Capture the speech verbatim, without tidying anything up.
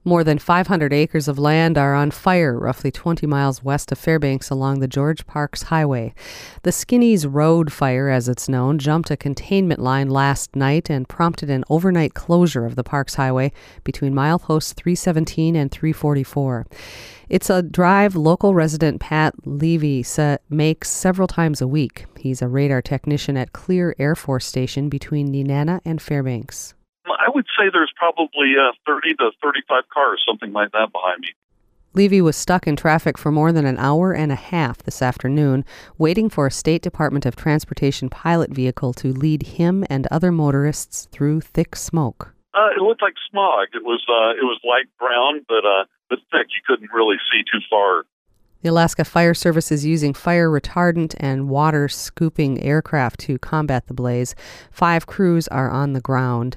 More than five hundred acres of land are on fire roughly twenty miles west of Fairbanks along the George Parks Highway. The Skinnies Road fire, as it's known, jumped a containment line last night and prompted an overnight closure of the Parks Highway between mileposts three seventeen and three forty-four. It's a drive local resident Pat Levy sa- makes several times a week. He's a radar technician at Clear Air Force Station between Nenana and Fairbanks. I would say there's probably uh, thirty to thirty-five cars, something like that, behind me. Levy was stuck in traffic for more than an hour and a half this afternoon, waiting for a State Department of Transportation pilot vehicle to lead him and other motorists through thick smoke. Uh, it looked like smog. It was uh, it was light brown, but uh, but thick. You couldn't really see too far. The Alaska Fire Service is using fire retardant and water scooping aircraft to combat the blaze. Five crews are on the ground.